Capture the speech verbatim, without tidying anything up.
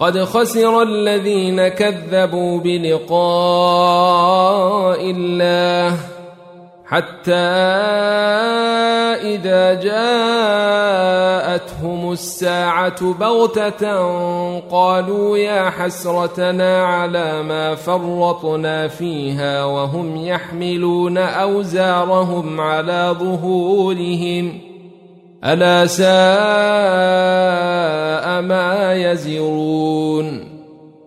قد خسر الذين كذبوا بلقاء الله حتى إذا جاءتهم الساعة بغتة قالوا يا حسرتنا على ما فرطنا فيها وهم يحملون أوزارهم على ظهورهم ألا ساء ما يزرون